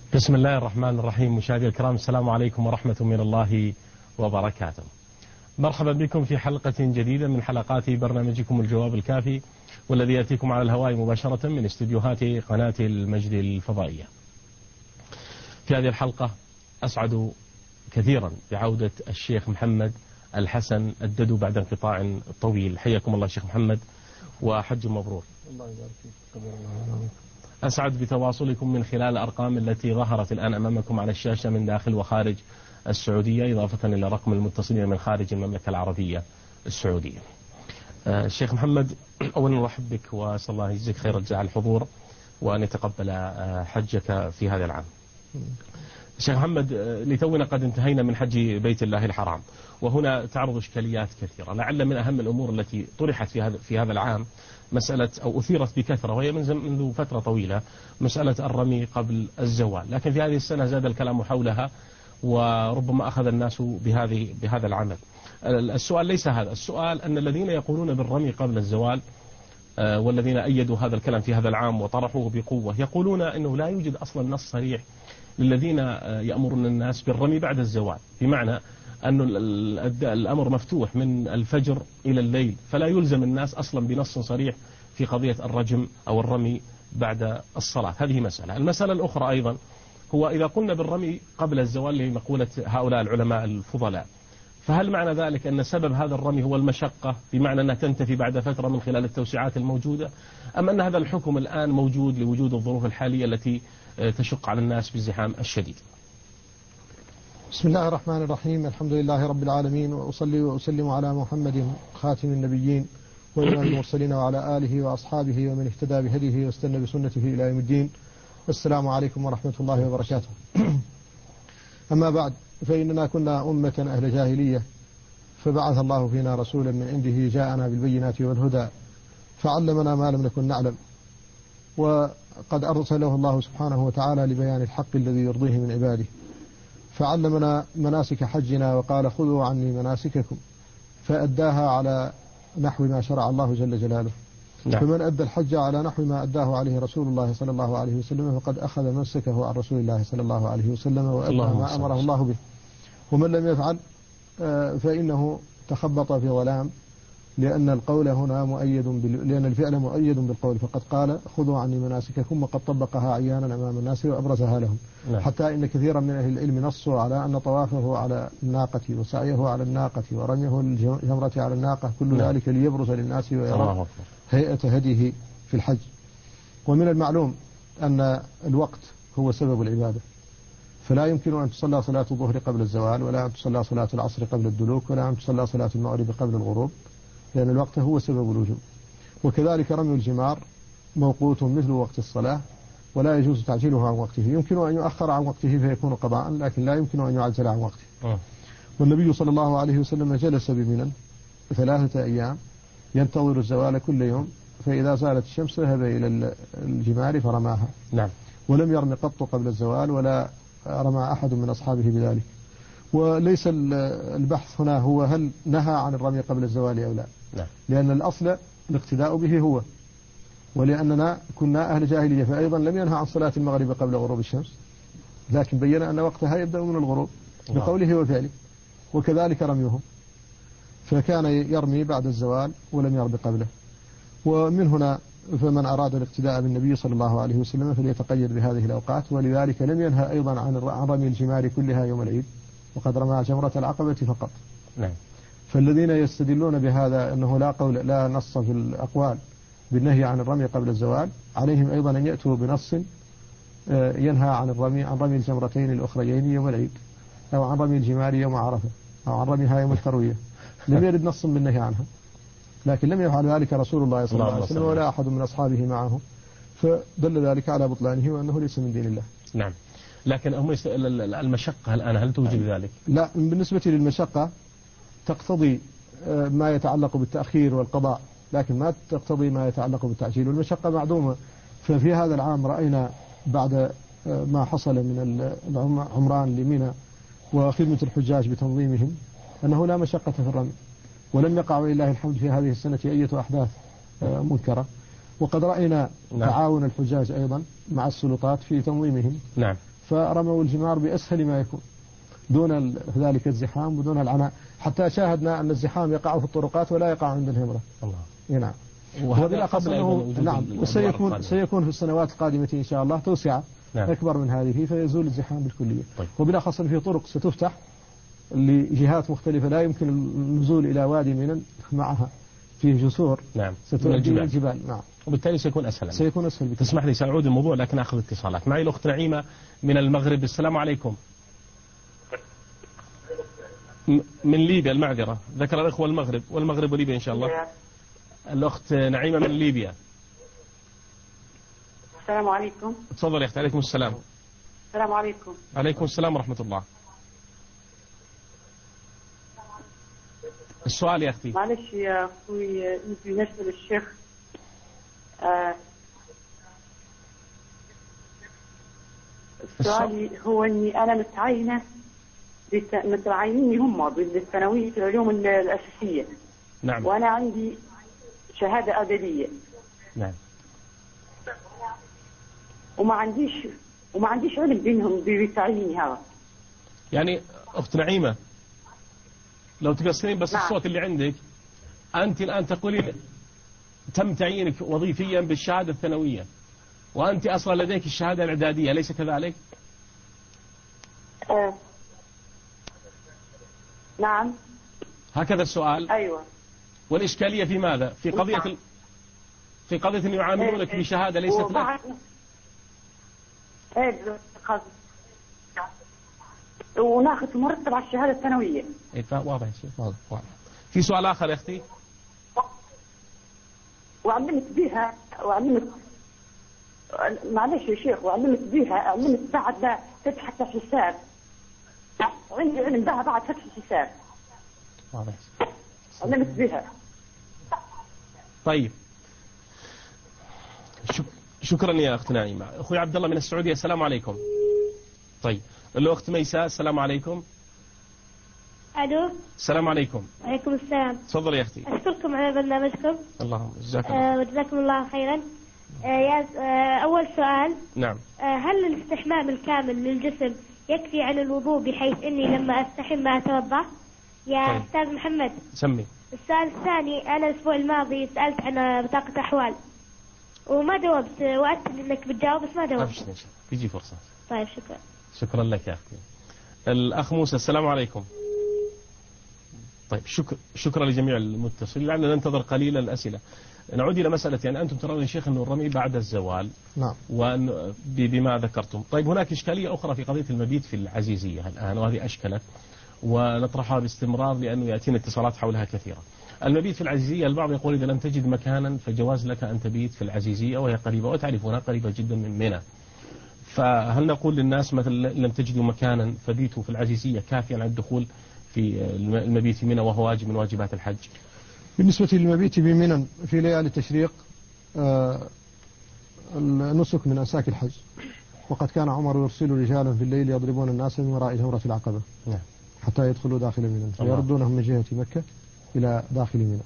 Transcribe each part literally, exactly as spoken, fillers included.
بسم الله الرحمن الرحيم. مشاهدي الكرام، السلام عليكم ورحمة من الله وبركاته. مرحبا بكم في حلقة جديدة من حلقات برنامجكم الجواب الكافي، والذي يأتيكم على الهواء مباشرة من استديوهات قناة المجد الفضائية. في هذه الحلقة أسعد كثيرا بعودة الشيخ محمد الحسن الددو بعد انقطاع طويل. حياكم الله شيخ محمد وحج مبرور. الله يبارك فيك. أسعد بتواصلكم من خلال الأرقام التي ظهرت الآن أمامكم على الشاشة من داخل وخارج السعودية، إضافة إلى رقم المتصلين من خارج المملكة العربية السعودية. آه الشيخ محمد، أولا نرحب بك وأسأل الله يجزيك خير الجزاء الحضور وأن يتقبل آه حجك في هذا العام. شيخ محمد، لتونا قد انتهينا من حج بيت الله الحرام، وهنا تعرض إشكاليات كثيرة. لعل من أهم الأمور التي طرحت في هذا في هذا العام مسألة أو أثيرت بكثرة، وهي من منذ فترة طويلة، مسألة الرمي قبل الزوال. لكن في هذه السنة زاد الكلام حولها، وربما أخذ الناس بهذه بهذا العمل. السؤال ليس هذا، السؤال أن الذين يقولون بالرمي قبل الزوال والذين أيدوا هذا الكلام في هذا العام وطرحوه بقوة، يقولون أنه لا يوجد أصلا نص صريح للذين يأمرون الناس بالرمي بعد الزوال، بمعنى أن الأمر مفتوح من الفجر إلى الليل، فلا يلزم الناس أصلا بنص صريح في قضية الرجم أو الرمي بعد الصلاة. هذه مسألة. المسألة الأخرى أيضا هو إذا قلنا بالرمي قبل الزوال لمقولة هؤلاء العلماء الفضلاء، فهل معنى ذلك أن سبب هذا الرمي هو المشقة، بمعنى أنها تنتفي بعد فترة من خلال التوسعات الموجودة، أم أن هذا الحكم الآن موجود لوجود الظروف الحالية التي تشق على الناس بالزحام الشديد؟ بسم الله الرحمن الرحيم. الحمد لله رب العالمين، وأصلي وأسلم على محمد خاتم النبيين وإمام المرسلين وعلى آله وأصحابه ومن اهتدى بهديه واستنى بسنته إلى يوم الدين. السلام عليكم ورحمة الله وبركاته. أما بعد، فإننا كنا أمة أهل جاهلية، فبعث الله فينا رسولا من عنده جاءنا بالبينات والهدى، فعلمنا ما لم نكن نعلم، وقد أرسله الله سبحانه وتعالى لبيان الحق الذي يرضيه من عباده، فعلمنا مناسك حجنا وقال خذوا عني مناسككم، فأداها على نحو ما شرع الله جل جلاله. نعم. فمن أدى الحج على نحو ما أداه عليه رسول الله صلى الله عليه وسلم فقد أخذ منسكه عن رسول الله صلى الله عليه وسلم وأدى ما أمره الله به. ومن لم يفعل فإنه تخبط في ظلام، لأن القول هنا مؤيد بال... لأن الفعل مؤيد بالقول، فقد قال خذوا عني مناسككم، وقد طبقها عيانا أمام الناس وأبرزها لهم. نعم. حتى إن كثيرا من أهل العلم نصوا على أن طوافه على الناقة وسعيه على الناقة ورميه الجمرة على الناقة كل نعم. ذلك ليبرز للناس ويرى هيئة هديه في الحج. ومن المعلوم أن الوقت هو سبب العبادة، فلا يمكن أن تصلى صلاة الظهر قبل الزوال، ولا أن تصلى صلاة العصر قبل الدلوك، ولا أن تصلى صلاة المغرب قبل الغروب، لأن الوقت هو سبب الوجوب. وكذلك رمي الجمار موقوت مثل وقت الصلاة، ولا يجوز تعجيله عن وقته. يمكن أن يؤخر عن وقته فيكون قضاء، لكن لا يمكن أن يعجل عن وقته. أه. والنبي صلى الله عليه وسلم جلس بمنى ثلاثة أيام ينتظر الزوال كل يوم، فإذا زالت الشمس ذهب إلى الجمار فرماها. نعم. ولم يرم قط قبل الزوال، ولا رمى أحد من أصحابه بذلك. وليس البحث هنا هو هل نهى عن الرمي قبل الزوال أو لا. نعم. لأن الأصل الاقتداء به هو، ولأننا كنا أهل جاهلية، فأيضا لم ينهى عن صلاة المغرب قبل غروب الشمس، لكن بين أن وقتها يبدأ من الغروب بقوله وفعله. وكذلك رميهم، فكان يرمي بعد الزوال ولم يرمي قبله. ومن هنا فمن أراد الاقتداء بالنبي صلى الله عليه وسلم فليتقيد بهذه الأوقات. ولذلك لم ينهى أيضا عن رمي الجمار كلها يوم العيد، وقد رمى جمرة العقبة فقط. نعم. فالذين يستدلون بهذا أنه لا قول لا نص في الأقوال بالنهي عن الرمي قبل الزوال، عليهم أيضا أن يأتوا بنص ينهى عن الرمي عن رمي الجمرتين الأخريين يوم العيد، أو عن رمي الجمار يوم عرفة، أو عن رميها يوم التروية. لم يرد نص بالنهي عنها، لكن لم يفعل ذلك رسول الله صلى الله عليه وسلم ولا أحد من أصحابه معه، فدل ذلك على بطلانه وأنه ليس من دين الله. نعم. لكن هم المشقة الآن هل توجد ذلك؟ لا، بالنسبة للمشقة تقتضي ما يتعلق بالتأخير والقضاء، لكن ما تقتضي ما يتعلق بالتعجيل، والمشقة معدومة. ففي هذا العام رأينا بعد ما حصل من العمران لمنى وخدمة الحجاج بتنظيمهم أنه لا مشقة في الرمي، ولم يقع ولله الحمد في هذه السنة أية أحداث منكرة. وقد رأينا نعم. تعاون الحجاج أيضا مع السلطات في تنظيمهم. نعم. فرموا الجمار بأسهل ما يكون دون ذلك الزحام ودون العناء، حتى شاهدنا أن الزحام يقع في الطرقات ولا يقع عند الهمرة. الله. نعم. وبالأخص أنه نعم وسيكون سيكون في السنوات القادمة إن شاء الله توسعة نعم. أكبر من هذه فيزول الزحام بالكلية. طيب. وبالأخص في طرق ستفتح لجهات مختلفة لا يمكن النزول إلى وادي منى معها فيه جسور نعم ستؤدي إلى الجبال. نعم. وبالتالي سيكون أسهل. سيكون أسهل بكثير. تسمح لي سأعود الموضوع لكن أخذ اتصالات. معي الأخت نعيمة من المغرب. السلام عليكم. من ليبيا المعذرة، ذكر الأخوة المغرب والمغرب وليبيا إن شاء الله. الأخت نعيمة من ليبيا. السلام عليكم. تفضل يا أختي. عليكم السلام. السلام عليكم. عليكم السلام ورحمة الله. السؤال يا أختي. معلش يا أخوي نبي نسأل الشيخ آه السؤال هو إني أنا متعينة متعينيني هم بالثانوية في العلوم الأساسية. نعم. وأنا عندي شهادة أدبية. نعم. وما عنديش وما عنديش علم بينهم بتعييني هذا. يعني أخت نعيمة لو تقصرين بس نعم. الصوت اللي عندك، أنت الآن تقولين تم تعيينك وظيفيا بالشهادة الثانوية وأنت أصلا لديك الشهادة الإعدادية، أليس كذلك؟ أه. نعم. هكذا السؤال. أيوة. والإشكالية في ماذا؟ في قضية نعم. ال... في قضية أن يعاملونك أه. بشهادة ليست لك. ايه وناخذ مرتب على الشهادة الثانوية. ايه واضح يا شيخ. واضح واضح. في سؤال آخر يا أختي؟ وعلمت بها وعلمت معلش يا شيخ وعلمت بها علمت بعد فتحة الحساب. عندي علم بها بعد فتح الحساب. واضح. علمت بها. طيب. شك... شكرا يا أخت نعيمة. أخوي عبد الله من السعودية. السلام عليكم. طيب الأخت ميساء. السلام عليكم. ألو. السلام عليكم. وعليكم السلام. تفضل يا أختي. أشكركم على برنامجكم. اللهم جزاكم الله. آه وجزاكم الله خيرا. آه يا آه أول سؤال. نعم. آه هل الاستحمام الكامل للجسم يكفي عن الوضوء بحيث إني لما أستحم ما أتوضأ؟ يا طيب. أستاذ محمد. سمي. السؤال الثاني، أنا الأسبوع الماضي سألت عن بطاقة أحوال وما جاوبت، وأكد إنك بتجاوب بس ما جاوبت. أبشر إن شاء الله تيجي فرصة. طيب شكرا. شكرا لك يا أختي. الأخ موسى. السلام عليكم. طيب شكر شكرا لجميع المتصلين. لعلنا ننتظر قليلا الأسئلة. نعود إلى مسألة يعني أنتم ترون يا شيخ أنه الرمي بعد الزوال. نعم. وأن بما ذكرتم. طيب هناك إشكالية أخرى في قضية المبيت في العزيزية الآن، وهذه أشكلت ونطرحها باستمرار لأنه يأتينا اتصالات حولها كثيرة. المبيت في العزيزية البعض يقول إذا لم تجد مكانا فجواز لك أن تبيت في العزيزية وهي قريبة وتعرفونها قريبة جدا من منى. فهل نقول للناس مثلا لم تجدوا مكانا فبيتوا في العزيزية كافيا عن الدخول في المبيت في منى وهو واجب من واجبات الحج؟ بالنسبة للمبيت بمنى في ليالي التشريق آه النسك من أنساك الحج، وقد كان عمر يرسل رجالا في الليل يضربون الناس من وراء جمرة العقبة نعم. حتى يدخلوا داخل منى فيردونهم من جهة مكة إلى داخل منى.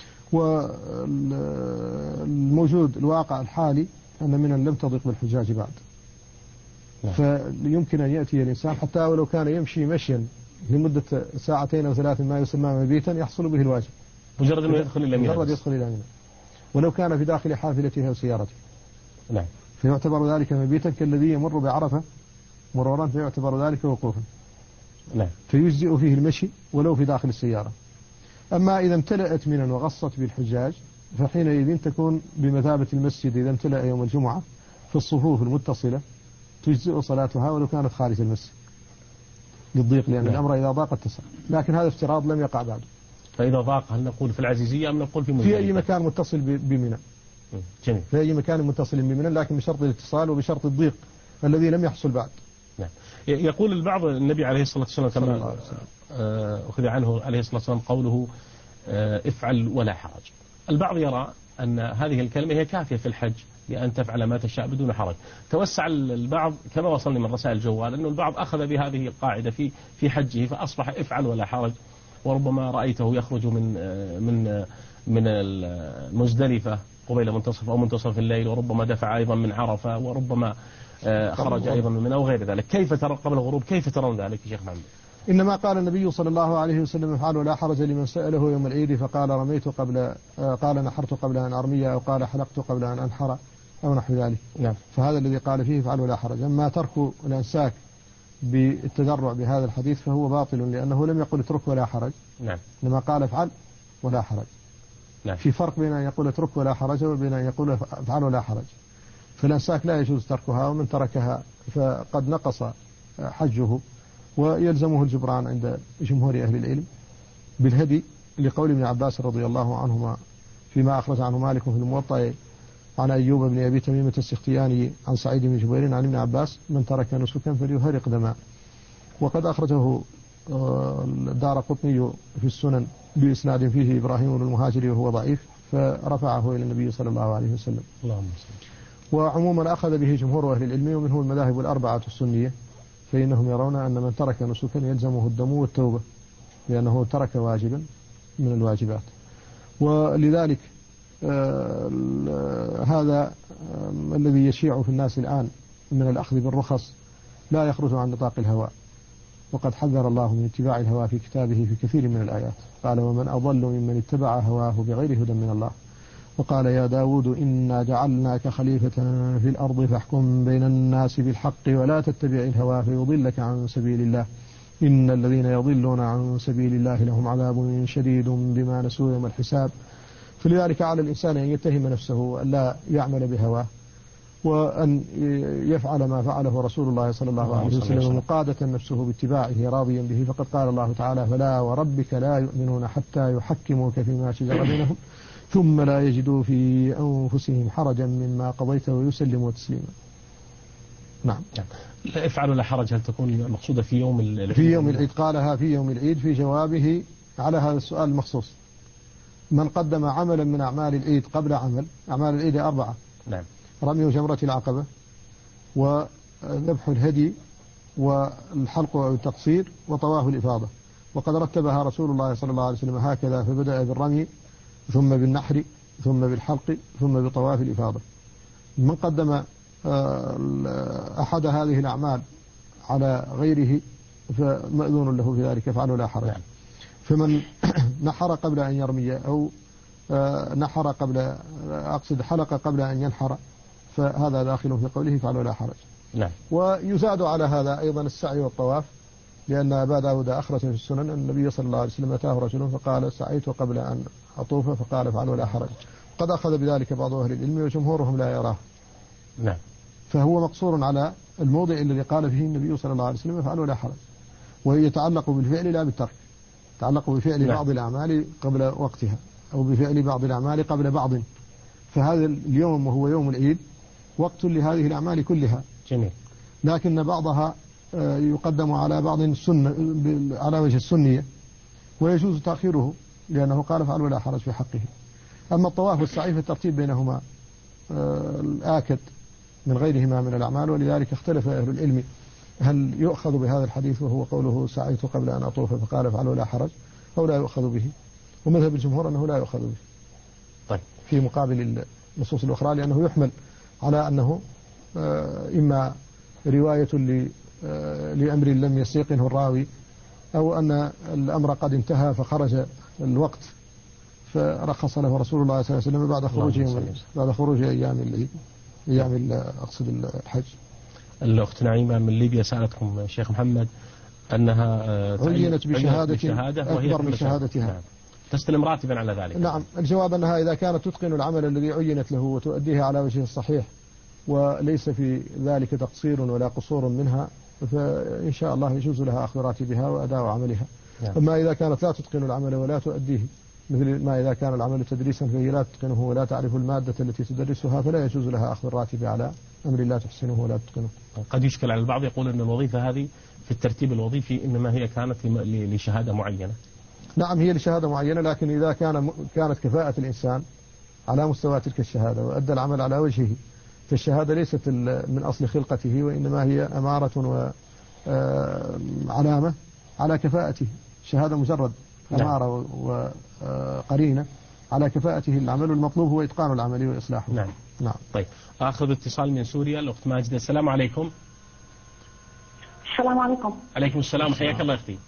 والموجود الواقع الحالي أن منى لم تضيق بالحجاج بعد نعم. فيمكن أن يأتي الإنسان حتى ولو كان يمشي مشيا لمدة ساعتين أو ثلاث ما يسمى مبيتا يحصل به الواجب مجرد أنه يدخل إلى منى مجرد يدخل إلى منى ولو كان في داخل حافلته أو سيارته نعم. فيعتبر ذلك مبيتا كالذي يمر بعرفة مرورا فيعتبر ذلك وقوفا نعم. فيجزئ فيه المشي ولو في داخل السيارة. أما إذا امتلأت منى وغصت بالحجاج فحينئذ تكون بمثابة المسجد إذا امتلأ يوم الجمعة في الصفوف المتصلة تجزئ صلاتها ولو كانت خارج المسجد للضيق، لأن نعم. الأمر إذا ضاق اتسع، لكن هذا افتراض لم يقع بعد. فإذا ضاق هل نقول في العزيزية أم نقول في مزدلفة؟ في أي مكان متصل بمنى. جميل. في أي مكان متصل بمنى لكن بشرط الاتصال وبشرط الضيق الذي لم يحصل بعد. نعم. يقول البعض النبي عليه الصلاة والسلام كما أخذ عنه عليه الصلاة والسلام قوله افعل ولا حرج. البعض يرى أن هذه الكلمة هي كافية في الحج بأن تفعل ما تشاء بدون حرج. توسع البعض كما وصلني من رسائل الجوال أنه البعض أخذ بهذه القاعدة في في حجه فأصبح افعل ولا حرج، وربما رأيته يخرج من من من المزدلفة قبيل منتصف أو منتصف الليل، وربما دفع أيضا من عرفة، وربما خرج أيضا من منى وغير ذلك. كيف ترى قبل الغروب، كيف ترون ذلك يا شيخ محمد؟ إنما قال النبي صلى الله عليه وسلم افعل ولا حرج لمن سأله يوم العيد فقال رميت قبل قال نحرت قبل أن أرمي أو قال حلقت قبل أن أنحر أو نحو ذلك. نعم. فهذا الذي قال فيه افعل ولا حرج. أما ترك الأنساك بالتدرع بهذا الحديث فهو باطل، لأنه لم يقل اترك ولا حرج. نعم. إنما قال افعل ولا حرج. نعم. في فرق بين أن يقول اترك ولا حرج وبين أن يقول افعل ولا حرج. فالأنساك لا يجوز تركها، ومن تركها فقد نقص حجه ويلزمه الجبران عند جمهور أهل العلم بالهدي، لقول ابن عباس رضي الله عنهما فيما أخرج عنه مالك في الموطأ عن أيوب بن أبي تميمة السختياني عن سعيد بن جبير عن ابن عباس من ترك نسكا فليهرق دماء. وقد أخرجه الدار قطني في السنن بإسناد فيه إبراهيم بن المهاجر وهو ضعيف، فرفعه إلى النبي صلى الله عليه وسلم. اللهم صل. وعموما أخذ به جمهور أهل العلم، ومنهم المذاهب الأربعة السنية، فإنهم يرون أن من ترك نسكا يلزمه الدم والتوبة، لأنه ترك واجبا من الواجبات. ولذلك آه هذا آه الذي يشيع في الناس الآن من الأخذ بالرخص لا يخرج عن نطاق الهوى، وقد حذر الله من اتباع الهوى في كتابه في كثير من الآيات. قال ومن أضل ممن اتبع هواه بغير هدى من الله. وقال يا داود إنا جعلناك خليفة في الأرض فاحكم بين الناس بالحق ولا تتبع الهوى فيضلك عن سبيل الله إن الذين يضلون عن سبيل الله لهم عذاب شديد بما نسوا يوم الحساب. فلذلك على الإنسان أن يتهم نفسه وأن لا يعمل بهواه، وأن يفعل ما فعله رسول الله صلى الله عليه وسلم مقادة نفسه باتباعه راضيا به. فقد قال الله تعالى فلا وربك لا يؤمنون حتى يحكموك فيما شجر بينهم ثم لا يجدوا في أنفسهم حرجا مما قضيت ويسلموا تسليما. نعم. لا افعلوا لا حرج، هل تكون مقصودة في يوم العيد؟ في يوم العيد قالها في يوم العيد في جوابه على هذا السؤال المخصوص. من قدم عملا من أعمال العيد قبل عمل، أعمال العيد أربعة. نعم. رمي جمرة العقبة وذبح الهدي والحلق أو التقصير وطواف الإفاضة، وقد رتبها رسول الله صلى الله عليه وسلم هكذا، فبدأ بالرمي ثم بالنحر ثم بالحلق ثم بطواف الإفاضة. من قدم أحد هذه الأعمال على غيره فمأذون له في ذلك، يفعله لا حرج. فمن نحر قبل أن يرمي أو نحر قبل أقصد حلق قبل أن ينحر فهذا داخل في قوله فعله لا حرج. نعم. ويزاد على هذا أيضا السعي والطواف، لأن أبا داود أخرج في السنن النبي صلى الله عليه وسلم أتاه رجل فقال سعيت قبل أن أطوف فقال فعله لا حرج. قد أخذ بذلك بعض أهل العلم وجمهورهم لا يراه. نعم. فهو مقصور على الموضع الذي قال فيه النبي صلى الله عليه وسلم فعله لا حرج، ويتعلق بالفعل لا بالترك، يتعلق بفعل نعم. بعض الأعمال قبل وقتها أو بفعل بعض الأعمال قبل بعض. فهذا اليوم وهو يوم العيد وقت لهذه الأعمال كلها. جميل. لكن بعضها يقدم على بعض السنة على وجه السنية، ويجوز تأخيره لأنه قال فعل ولا حرج في حقه. أما الطواف والسعي فالترتيب بينهما الآكد من غيرهما من الأعمال، ولذلك اختلف أهل العلم هل يؤخذ بهذا الحديث وهو قوله سعيت قبل أن أطوف فقال فعل ولا حرج أو لا يؤخذ به. ومذهب الجمهور أنه لا يؤخذ به. طيب. في مقابل النصوص الأخرى، لأنه يحمل على أنه إما رواية لأمر لم يستيقنه الراوي، أو أن الأمر قد انتهى فخرج الوقت فرخص له رسول الله صلى الله عليه وسلم بعد خروج بعد خروج أيام العيد أيام أقصد الحج. الأخت نعيمة من ليبيا سألتكم شيخ محمد أنها عينت بشهادة, بشهادة أكبر من شهادتها. نعم. تستلم راتبا على ذلك. نعم. الجواب أنها إذا كانت تتقن العمل الذي عينت له وتؤديه على وجه الصحيح وليس في ذلك تقصير ولا قصور منها فإن شاء الله يجوز لها أخذ راتبها وأداء عملها. نعم. أما إذا كانت لا تتقن العمل ولا تؤديه، مثل ما إذا كان العمل تدريسا فهي لا تتقنه ولا تعرف المادة التي تدرسها فلا يجوز لها أخذ الراتب على أمر لا تحسنه ولا تتقنه. قد يشكل على البعض يقول أن الوظيفة هذه في الترتيب الوظيفي إنما هي كانت لشهادة معينة. نعم هي لشهادة معينة، لكن إذا كان كانت كفاءة الإنسان على مستوى تلك الشهادة وأدى العمل على وجهه فالشهادة ليست من أصل خلقته، وإنما هي أمارة وعلامة على كفاءته. شهادة مجرد أمارة وقرينة على كفاءته العمل، والمطلوب هو إتقان العمل وإصلاحه. نعم. نعم. طيب آخذ اتصال من سوريا الأخت ماجدة. السلام عليكم. السلام عليكم. عليكم السلام، حياك الله أختي.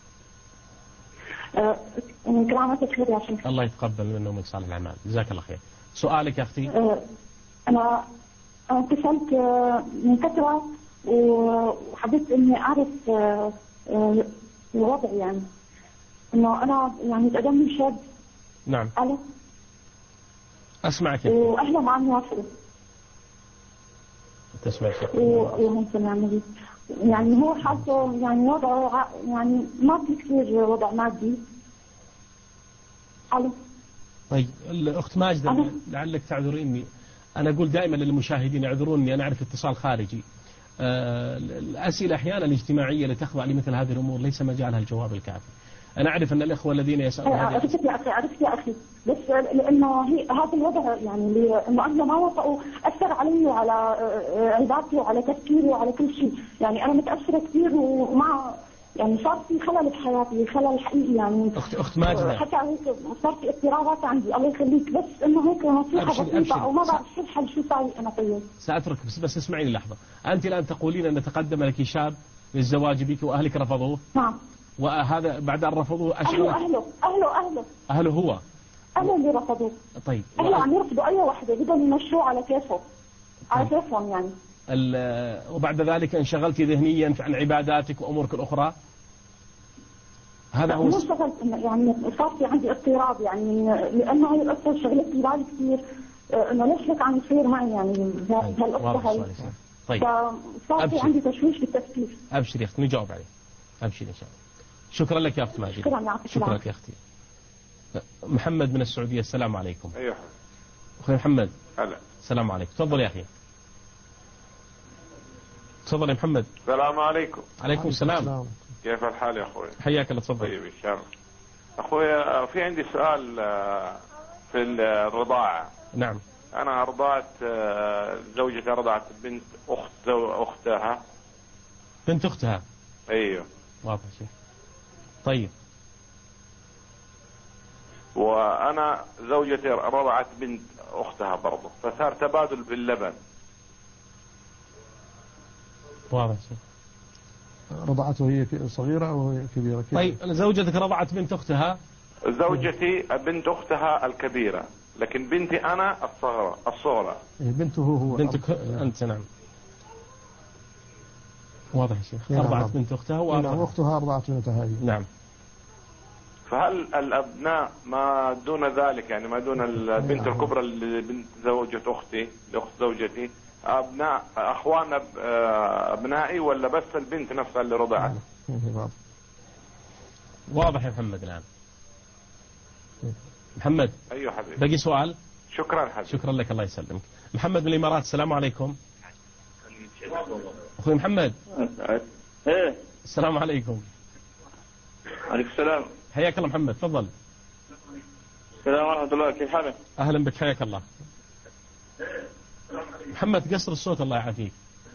كرامتك خير يا شيخ. الله يتقبل منك صالح الأعمال، جزاك الله خير. سؤالك يا أختي. أنا اتصلت من فترة وحبيت إني أعرف الوضع، يعني إنه أنا يعني تقدمني شاب. نعم. ألو. أسمعك. وأهله ما عم يوافقوا. تسمع شيء. اللهم صل على النبي. يعني هو حالته يعني وضعه يعني ما في كثير وضع مادي. ألو. طيب الأخت ماجدة لعلك تعذريني، أنا أقول دائما للمشاهدين اعذروني، أنا أعرف اتصال خارجي. آه الأسئلة أحيانا الاجتماعية اللي تخضع لمثل هذه الأمور ليس مجالها الجواب الكافي. أنا أعرف أن الإخوة الذين يسألون هذه عرفت يا أخي عرفت يا أخي بس لأنه هي هذا الوضع يعني إنه أهله ما وافقوا أثر علي وعلى عبادتي وعلى تفكيري وعلى كل شيء، يعني أنا متأثرة كثير ومع يعني صار في خلل بحياتي، خلل حقيقي يعني. أخت أخت ماجدة حتى هيك صار في اضطرابات عندي، الله يخليك، بس إنه هيك نصيحة بسيطة وما بعرف شو الحل، شو ساوي أنا. طيب سأترك بس بس اسمعيني لحظة. أنت الآن تقولين أن تقدم لك شاب للزواج بك وأهلك رفضوه. نعم. وهذا بعد أن رفضوه أشغلك. أهله أهله أهله أهله أهله هو أهله اللي رفضوه. طيب أهله عم يرفضوا أي واحدة، بدهم يمشوه على كيفه، على كيفهم يعني. وبعد ذلك انشغلت ذهنيا عن عباداتك وأمورك الأخرى. هذا هو. مو اشتغلت يعني صار في عندي اضطراب، يعني لأنه هي القصة شغلت لي بالي كثير، إنه ليش هيك عم يصير معي يعني هالقصة هي. طيب فصار في عندي تشويش بالتفكير. أبشري يا أختي نجاوب عليه. أبشري إن شاء الله. شكرا لك يا أخت ماجدة. شكرا, شكرا لك يا أختي. محمد من السعودية. السلام عليكم. أيوه أخوي محمد. هلا. السلام عليكم. تفضل يا أخي. تفضل يا محمد. السلام عليكم. عليكم السلام. كيف الحال يا أخوي؟ حياك الله. تفضل. طيب إن شاء الله. أخوي في عندي سؤال في الرضاعة. نعم. أنا رضعت زوجتي رضعت بنت أخت زو أختها. بنت أختها. أيوه. واضح شيء. طيب. وأنا زوجتي رضعت بنت أختها برضه، فصار تبادل باللبن. واضح شيء. رضعته هي صغيرة أو هي كبيرة؟ طيب زوجتك رضعت بنت أختها؟ زوجتي بنت أختها الكبيرة، لكن بنتي أنا الصغرى الصغرى. بنته هو بنتك أنت. نعم. واضح يا شيخ. أرضعت بنت أختها وأختها أرضعت بنتها. نعم. فهل الأبناء ما دون ذلك، يعني ما دون البنت الكبرى اللي بنت زوجة أختي لأخت زوجتي، أبناء أخوان أبنائي ولا بس البنت نفسها اللي رضعت؟ واضح يا محمد الآن. محمد. أيوه حبيبي. باقي سؤال؟ شكرا حبيبي. شكرا لك، الله يسلمك. محمد من الإمارات. السلام عليكم. أخوي محمد. ايه. السلام عليكم. عليكم السلام. حياك الله محمد. تفضل. السلام ورحمة الله، كيف حالك؟ أهلا بك، حياك الله. محمد قصر الصوت الله يعافيك.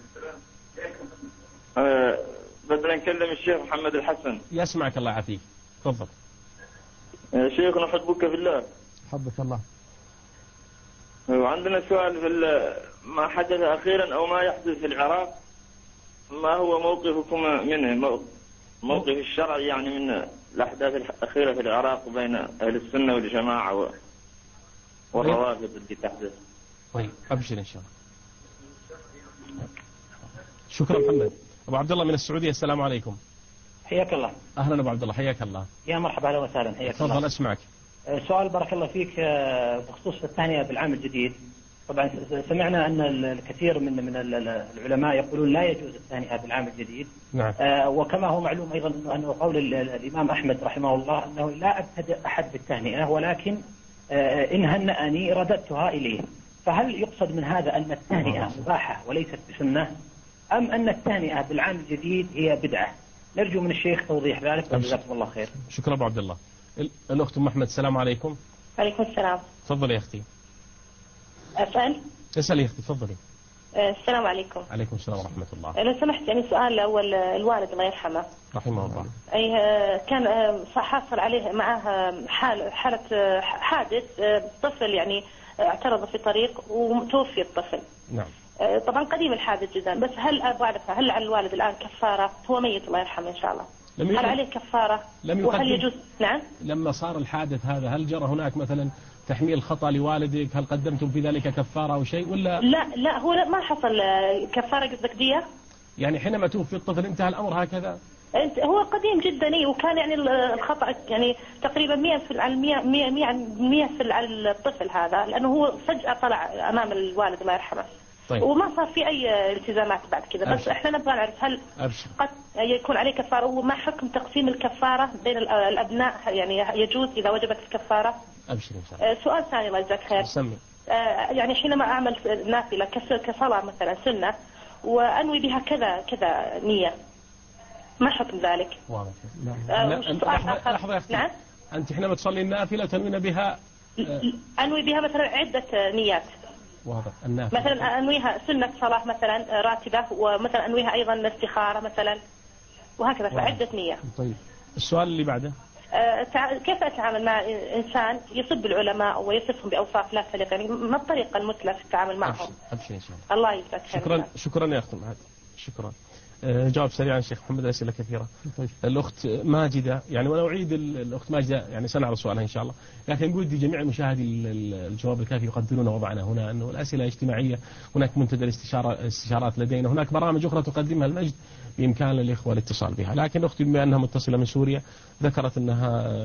أه بدنا نكلم الشيخ محمد الحسن. يسمعك الله يعافيك. تفضل. أه شيخنا حبك في الله. حبك الله. وعندنا سؤال في ما حدث أخيرا أو ما يحدث في العراق، ما هو موقفكم منه، موقف الشرع يعني من الأحداث الأخيرة في العراق بين أهل السنة والجماعة والروافض اللي تحدث. طيب أبشر إن شاء الله. شكرا محمد. أبو عبد الله من السعودية. السلام عليكم. حياك الله. أهلا أبو عبد الله، حياك الله. يا مرحبا، أهلا وسهلا، حياك الله. تفضل أسمعك. سؤال بارك الله فيك بخصوص الثانية بالعام الجديد. طبعا سمعنا أن الكثير من من العلماء يقولون لا يجوز الثانية بالعام الجديد. نعم. وكما هو معلوم أيضا أنه قول الإمام أحمد رحمه الله أنه لا أبتدأ أحد بالتهنئة، ولكن إن هنأني رددتها إليه. فهل يقصد من هذا أن التهنئة مباحة وليست بسنة، أم أن التهنئة بالعام الجديد هي بدعة؟ نرجو من الشيخ توضيح ذلك وجزاكم الله خير. شكرا أبو عبد الله. الأخت أم أحمد. السلام عليكم. عليكم السلام. تفضلي يا أختي. أسأل؟ اسألي يا أختي، تفضلي. السلام عليكم. عليكم السلام ورحمة الله. لو سمحت يعني سؤال أول، الوالد الله يرحمه رحمه الله أي كان حصل عليه معه حال حالة حادث، طفل يعني اعترض في طريق وتوفي الطفل. نعم. طبعا قديم الحادث جدا، بس هل أعرف هل على الوالد الآن كفارة؟ هو ميت الله يرحمه إن شاء الله. هل عليه كفارة؟ لم وهل يجوز؟ نعم. لما صار الحادث هذا هل جرى هناك مثلا تحميل خطأ لوالدك؟ هل قدمتم في ذلك كفارة أو شيء ولا؟ لا لا هو ما حصل كفارة. قصدك دية؟ يعني حينما توفي الطفل انتهى الأمر هكذا؟ هو قديم جدا اي، وكان يعني الخطأ يعني تقريبا مئة في المئة مئة مئة في على الطفل هذا، لأنه هو فجأة طلع أمام الوالد الله يرحمه. طيب. وما صار في أي التزامات بعد كذا، بس احنا نبغى نعرف هل أبشر. قد يكون عليه كفارة، وما حكم تقسيم الكفارة بين الأبناء، يعني يجوز إذا وجبت الكفارة؟ أبشر إن شاء الله. سؤال ثاني الله يجزاك خير. سمي. يعني حينما أعمل نافلة كصلاة مثلا سنة وأنوي بها كذا كذا نية، ما حكم ذلك؟ واضح. نعم. سؤال آخر. نعم. أنت حينما تصلي النافلة تنوين بها أنوي بها مثلا عدة نيات. واضح. النافلة مثلا أنويها سنة صلاة مثلا راتبة، ومثلا أنويها أيضا الاستخارة مثلا، وهكذا فعدة نية. طيب السؤال اللي بعده، أه كيف أتعامل مع إنسان يسب العلماء ويصفهم بأوصاف لا تليق؟ يعني ما الطريقة المثلى في التعامل معهم؟ أبشر إن شاء الله. الله يجزاك خير. شكرا شكرا يا أخت معاذ. شكرا. أه جواب سريع عن الشيخ محمد، أسئلة كثيرة. طيب. الأخت ماجدة، يعني وأنا أعيد الأخت ماجدة يعني سنعرض سؤالها إن شاء الله، لكن نقول لجميع مشاهدي الجواب الكافي يقدرون وضعنا هنا أنه الأسئلة اجتماعية، هناك منتدى الاستشارة استشارات لدينا، هناك برامج أخرى تقدمها المجد بإمكان الإخوة الاتصال بها، لكن أختي بما أنها متصلة من سوريا ذكرت أنها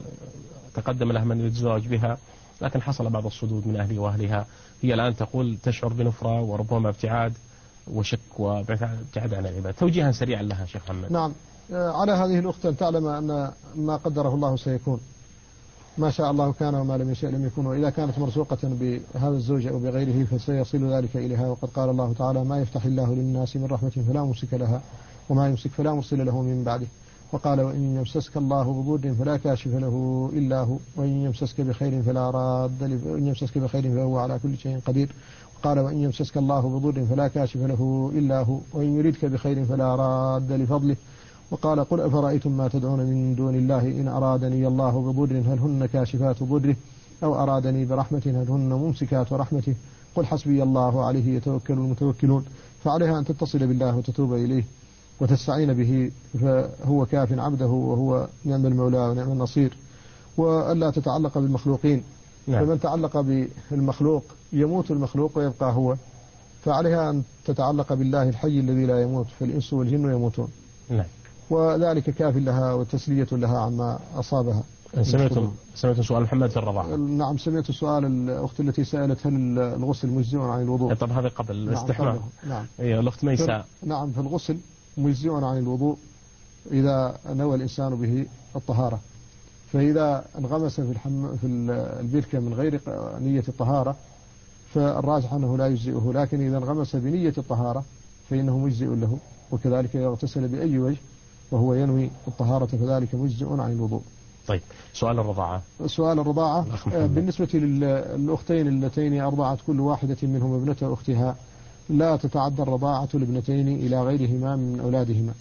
تقدم لها من يتزوج بها، لكن حصل بعض الصدود من أهلي وأهلها. هي الآن تقول تشعر بنفرة وربما ابتعاد وشك وابتعاد عن العباد. توجيها سريعا لها شيخ محمد. نعم. على هذه الأخت أن تعلم أن ما قدره الله سيكون، ما شاء الله كان وما لم يشاء لم يكن، وإذا كانت مرزوقة بهذا الزوج أو بغيره فسيصل ذلك إليها، وقد قال الله تعالى ما يفتح الله للناس من رحمة فلا ممسك لها وما يمسك فلا مرسل له من بعده، وقال وإن يمسسك الله بضر فلا كاشف له إلا هو وإن يمسسك بخير فلا راد وإن يمسسك بخير فهو على كل شيء قدير، قال وإن يمسسك الله بضر فلا كاشف له إلا هو وإن يريدك بخير فلا راد لفضله، وقال قل أفرأيتم ما تدعون من دون الله إن أرادني الله بضر هل هن كاشفات ضره أو أرادني برحمة هل هن ممسكات رحمته، قل حسبي الله عليه يتوكل المتوكلون. فعليها أن تتصل بالله وتتوب إليه وتستعين به، فهو كاف عبده وهو نعم المولى ونعم النصير، وألا تتعلق بالمخلوقين. نعم. فمن تعلق بالمخلوق يموت المخلوق ويبقى هو، فعليها أن تتعلق بالله الحي الذي لا يموت، فالإنس والجن يموتون. نعم. وذلك كاف لها وتسلية لها عما أصابها. سمعتم سمعتم سؤال محمد في الرضاعة؟ نعم سمعت سؤال الأخت التي سألت هل الغسل مجزئ عن الوضوء؟ طب هذا قبل الاستحمام. نعم. هي الأخت ميساء. نعم فالغسل مجزئ عن الوضوء إذا نوى الإنسان به الطهارة، فإذا انغمس في الحم في البركة من غير نية الطهارة فالراجح أنه لا يجزئه، لكن إذا انغمس بنية الطهارة فإنه مجزئ له، وكذلك إذا اغتسل بأي وجه وهو ينوي الطهارة فذلك مجزئ عن الوضوء. طيب سؤال الرضاعة. سؤال الرضاعة بالنسبة للأختين اللتين أرضعت كل واحدة منهم ابنة أختها لا تتعدى الرضاعة الابنتين إلى غيرهما من أولادهما،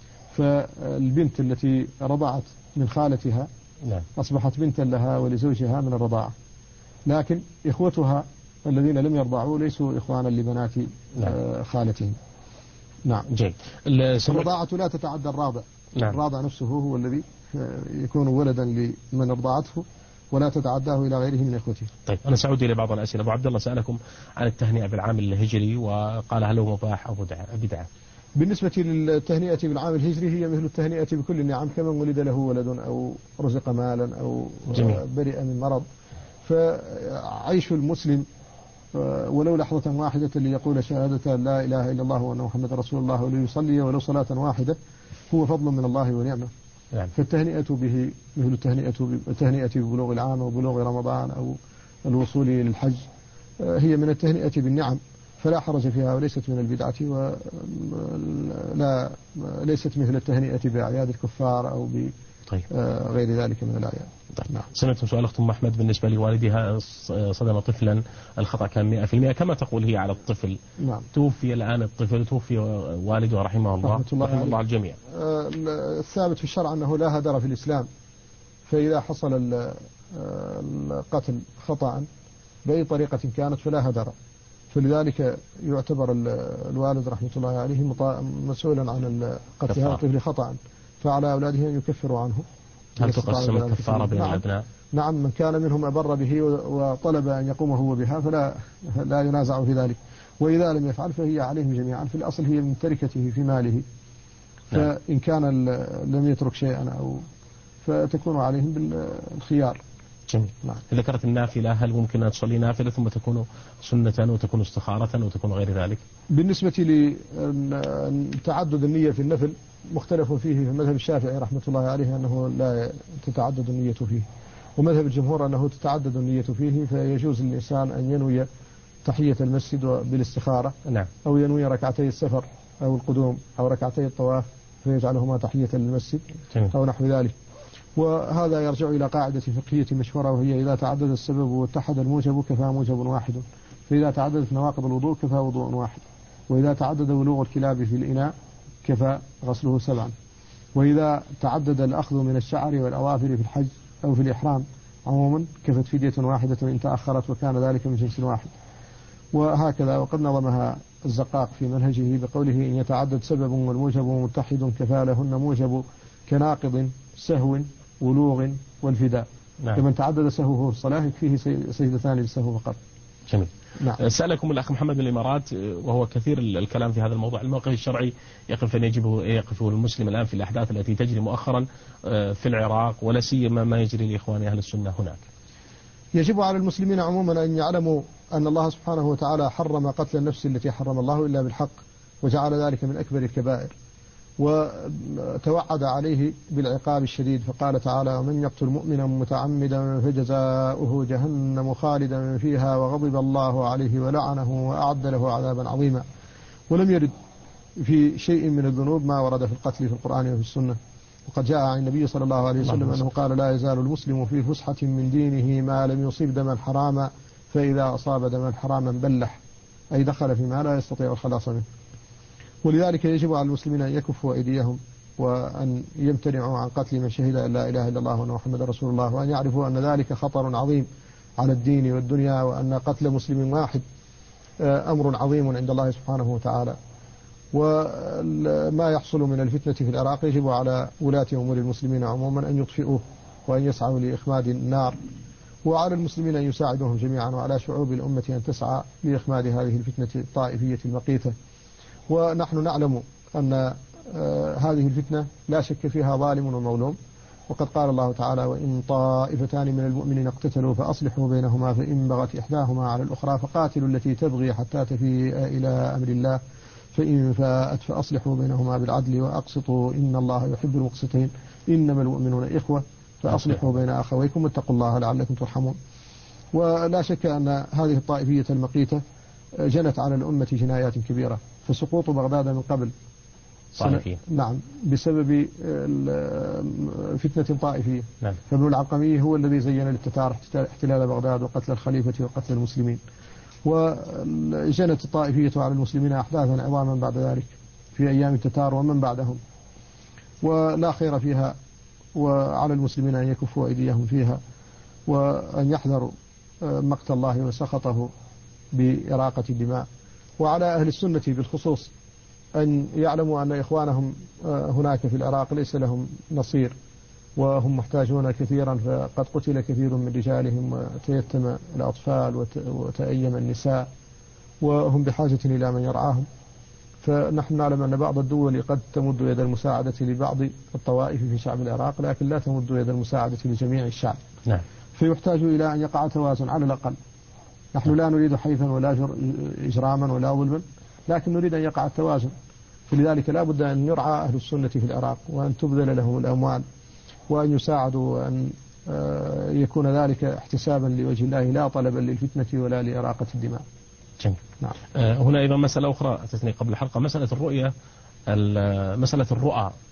فالبنت التي رضعت من خالتها نعم. أصبحت بنتا لها ولزوجها من الرضاعة، لكن إخوتها الذين لم يرضعوا ليسوا إخوانا لبنات نعم. خالتهم. نعم جيد. الرضاعة لا تتعدى الراضع. نعم. الراضع نفسه هو الذي يكون ولدا لمن رضعته ولا تتعداه إلى غيره من إخوته. طيب أنا سأعود إلى بعض الأسئلة. أبو عبد الله سألكم عن التهنئة بالعام الهجري وقال هل هو مباح أو بدعة؟ بالنسبة للتهنئة بالعام الهجري هي مثل التهنئة بكل النعم، كمن ولد له ولد أو رزق مالا أو جميل. برئ من مرض، فعيش المسلم ولو لحظة واحدة ليقول شهادة لا إله إلا الله وأن محمد رسول الله وليصلي ولو صلاة واحدة هو فضل من الله ونعمة. يعني. فالتهنئة به مثل التهنئة التهنئة ببلوغ العام أو بلوغ رمضان أو الوصول للحج هي من التهنئة بالنعم، فلا حرج فيها وليست من البدعة ولا ليست مثل التهنئة بأعياد الكفار أو بغير ذلك من الأعياد. طيب. نعم. سمعتم سؤال أخت أم أحمد بالنسبة لوالدها صدم طفلا الخطأ كان مئة في المئة كما تقول هي على الطفل. نعم. توفي الآن الطفل توفي والده رحمه الله رحمه الله, رحمه الله الجميع. الثابت في الشرع أنه لا هدر في الإسلام، فإذا حصل القتل خطأ بأي طريقة كانت فلا هدر، فلذلك يعتبر الوالد رحمة الله عليه مسؤولا عن قتل هذا الطفل خطأ، فعلى أولاده أن يكفروا عنه. هل تقسم الكفارة بين نعم الأبناء؟ نعم، من كان منهم أبر به وطلب أن يقوم هو بها فلا لا ينازع في ذلك، وإذا لم يفعل فهي عليهم جميعا، في الأصل هي من تركته في ماله، فإن كان لم يترك شيئا أو فتكون عليهم بالخيار. جميل. نعم. ذكرت النافلة، هل ممكن أن تصلي نافلة ثم تكون سنة وتكون استخارة وتكون غير ذلك؟ بالنسبة لتعدد النية في النفل مختلف فيه في مذهب الشافعي رحمة الله عليه أنه لا تتعدد النية فيه، ومذهب الجمهور أنه تتعدد النية فيه، فيجوز للإنسان أن ينوي تحية المسجد بالاستخارة. نعم. أو ينوي ركعتي السفر أو القدوم أو ركعتي الطواف فيجعلهما تحية للمسجد أو نحو ذلك. وهذا يرجع إلى قاعدة فقهية مشهورة، وهي إذا تعدد السبب واتحد الموجب كفى موجب واحد، فإذا تعددت نواقض الوضوء كفى وضوء واحد، وإذا تعدد ولوغ الكلاب في الإناء كفى غسله سبعا، وإذا تعدد الأخذ من الشعر والأظافر في الحج أو في الإحرام عموما كفت فدية واحدة إن تأخرت وكان ذلك من جنس واحد. وهكذا، وقد نظمها الزقاق في منهجه بقوله إن يتعدد سبب والموجب متحد كفى لهن موجب كناقض سهو ولوغ والفداء. نعم. لمن تعدد سهوه في الصلاة يكفيه سجدتان للسهو فقط. جميل. نعم. سألكم الأخ محمد من الإمارات، وهو كثير الكلام في هذا الموضوع، الموقف الشرعي يقف أن يجب يقفه المسلم الآن في الأحداث التي تجري مؤخرا في العراق، ولا سيما ما يجري لإخوان أهل السنة هناك. يجب على المسلمين عموما أن يعلموا أن الله سبحانه وتعالى حرم قتل النفس التي حرم الله إلا بالحق، وجعل ذلك من أكبر الكبائر، وتوعد عليه بالعقاب الشديد، فقال تعالى ومن يقتل مؤمنا متعمدا فجزاؤه جهنم خالدا فيها وغضب الله عليه ولعنه وأعد له عذابا عظيما. ولم يرد في شيء من الذنوب ما ورد في القتل في القرآن وفي السنة، وقد جاء عن النبي صلى الله عليه وسلم أنه قال لا يزال المسلم في فسحة من دينه ما لم يصيب دما حراما، فإذا أصاب دما حراما بلح، أي دخل فيما لا يستطيع الخلاص منه. ولذلك يجب على المسلمين أن يكفوا أيديهم وأن يمتنعوا عن قتل من شهد أن لا إله إلا الله وأن محمد رسول الله، وأن يعرفوا أن ذلك خطر عظيم على الدين والدنيا، وأن قتل مسلم واحد أمر عظيم عند الله سبحانه وتعالى. وما يحصل من الفتنة في العراق يجب على ولاة أمور المسلمين عموما أن يطفئوه وأن يسعوا لإخماد النار، وعلى المسلمين أن يساعدوهم جميعا، وعلى شعوب الأمة أن تسعى لإخماد هذه الفتنة الطائفية المقيتة. ونحن نعلم أن هذه الفتنة لا شك فيها ظالم ومظلوم، وقد قال الله تعالى وإن طائفتان من المؤمنين اقتتلوا فأصلحوا بينهما فإن بغت إحداهما على الأخرى فقاتلوا التي تبغي حتى تفيء إلى أمر الله فإن فاءت فأصلحوا بينهما بالعدل وأقسطوا إن الله يحب المقسطين إنما المؤمنون إخوة فأصلحوا بين أخويكم واتقوا الله لعلكم ترحمون. ولا شك أن هذه الطائفية المقيتة جنت على الأمة جنايات كبيرة، فسقوط بغداد من قبل طائفية نعم بسبب فتنة طائفية. نعم. فابن العلقمي هو الذي زين للتتار احتلال بغداد وقتل الخليفة وقتل المسلمين، وجنت الطائفية على المسلمين أحداثا عظاما بعد ذلك في أيام التتار ومن بعدهم، ولا خير فيها، وعلى المسلمين أن يكفوا أيديهم فيها وأن يحذروا مقت الله وسخطه بإراقة الدماء. وعلى أهل السنة بالخصوص أن يعلموا أن إخوانهم هناك في العراق ليس لهم نصير، وهم محتاجون كثيرا، فقد قتل كثير من رجالهم وتيتم الأطفال وتأيم النساء، وهم بحاجة إلى من يرعاهم. فنحن نعلم أن بعض الدول قد تمد يد المساعدة لبعض الطوائف في شعب العراق، لكن لا تمد يد المساعدة لجميع الشعب. نعم. فيحتاج إلى أن يقع توازن على الأقل. نحن لا نريد حيفا ولا إجراما ولا ظلما، لكن نريد أن يقع التوازن. فلذلك لا بد أن يرعى أهل السنة في العراق، وأن تبذل لهم الأموال، وأن يساعدوا، وأن يكون ذلك احتسابا لوجه الله لا طلبا للفتنة ولا لإراقة الدماء. جميل. نعم. هنا أيضا مسألة أخرى أتتني قبل الحلقة، مسألة الرؤية، مسألة الرؤى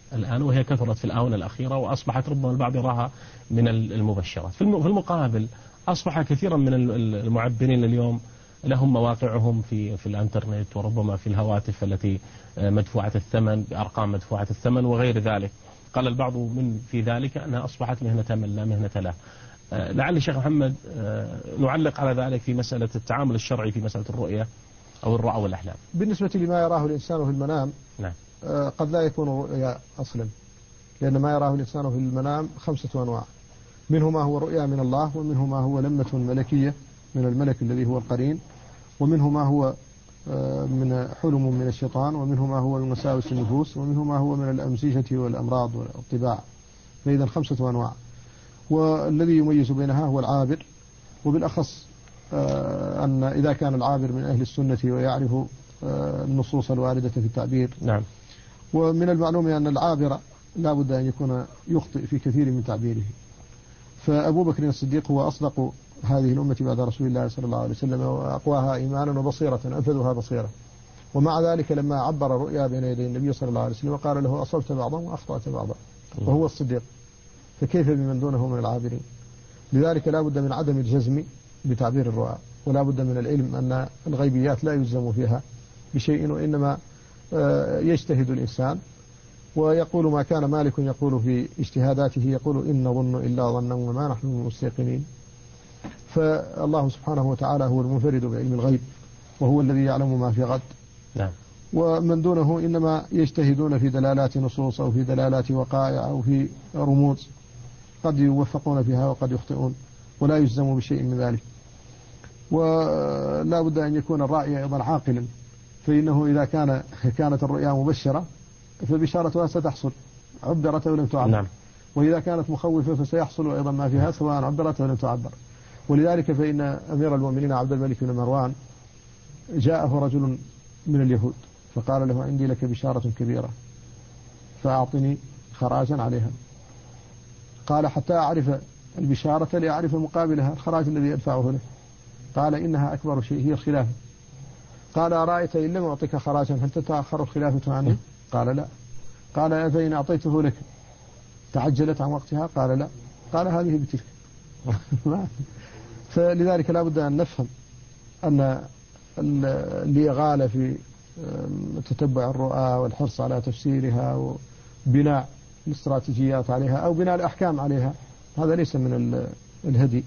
الآن، وهي كثرت في الآونة الأخيرة وأصبحت ربما البعض يراها من المبشرات. في المقابل أصبح كثيرا من المعبرين اليوم لهم مواقعهم في في الانترنت وربما في الهواتف التي مدفوعة الثمن بأرقام مدفوعة الثمن وغير ذلك. قال البعض من في ذلك أنها أصبحت مهنة من لا مهنة له. لعل الشيخ محمد نعلق على ذلك في مسألة التعامل الشرعي في مسألة الرؤية أو الرؤى والأحلام. بالنسبة لما يراه الإنسان في المنام، نعم. قد لا يكون رؤيا أصلا، لأن ما يراه الإنسان في المنام خمسة أنواع، منه ما هو رؤيا من الله، ومنه ما هو لمة ملكية من الملك الذي هو القرين، ومنه ما هو من حلم من الشيطان، ومنه ما هو من وساوس النفوس، ومنه ما هو من الأمزجة والأمراض والطباع. فإذا خمسة أنواع، والذي يميز بينها هو العابر، وبالأخص أن إذا كان العابر من أهل السنة ويعرف النصوص الواردة في التعبير. نعم. ومن المعلوم أن العابر لا بد أن يكون يخطئ في كثير من تعبيره. فأبو بكر الصديق هو أصدق هذه الأمة بعد رسول الله صلى الله عليه وسلم، وأقواها إيمانا وبصيرة، أنفذها بصيرة. ومع ذلك لما عبر الرؤيا بين يدي النبي صلى الله عليه وسلم قال له أصبت بعضا وأخطأت بعضا، وهو الصديق، فكيف بمن دونه من العابرين؟ لذلك لا بد من عدم الجزم بتعبير الرؤى، ولا بد من العلم أن الغيبيات لا يجزم فيها بشيء، وإنما يجتهد الإنسان ويقول ما كان مالك يقول في اجتهاداته، يقول إن نظن إلا ظنا وما نحن مستيقنين. فالله سبحانه وتعالى هو المنفرد بعلم الغيب، وهو الذي يعلم ما في غد. نعم. ومن دونه إنما يجتهدون في دلالات نصوص أو في دلالات وقائع أو في رموز، قد يوفقون فيها وقد يخطئون، ولا يجزم بشيء من ذلك. ولا بد أن يكون الرائي أيضا عاقلا، فإنه إذا كان كانت الرؤيا مبشرة فبشارتها ستحصل عبرت ولم تعبر. نعم. وإذا كانت مخوفة فسيحصل أيضا ما فيها سواء عبرت ولم تعبر. ولذلك فإن أمير المؤمنين عبد الملك بن مروان جاءه رجل من اليهود فقال له عندي لك بشارة كبيرة فأعطني خراجا عليها. قال حتى أعرف البشارة لأعرف مقابلها الخراج الذي أدفعه له. قال إنها أكبر شيء هي الخلافة. قال أرأيت إن لم أعطيك خراجا هل تتأخر الخلافة عني؟ قال لا. قال فإن أعطيته لك تعجلت عن وقتها؟ قال لا. قال هذه بتلك. فلذلك لا بد أن نفهم أن اللي غال في تتبع الرؤى والحرص على تفسيرها وبناء الاستراتيجيات عليها أو بناء الأحكام عليها هذا ليس من الهدي،